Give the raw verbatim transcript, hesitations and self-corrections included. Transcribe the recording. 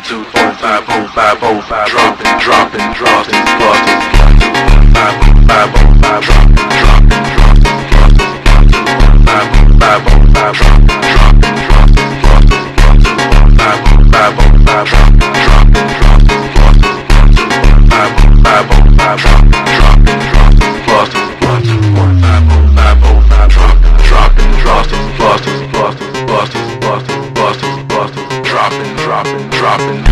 one, two, four, five, oh, five, oh, five, dropping, dropping, dropping, dropping, five, oh, five, oh, five, dropping, dropping, dropping, five, oh, five, oh, five, dropping, dropping, dropping, five, oh, five, oh, five, dropping, dropping, dropping, five, oh, five, oh, five, dropping, dropping, dropping, one, two, one, five, oh, five, oh, five, dropping, dropping, dropping, dropping, dropping, dropping, dropping, dropping, dropping, dropping.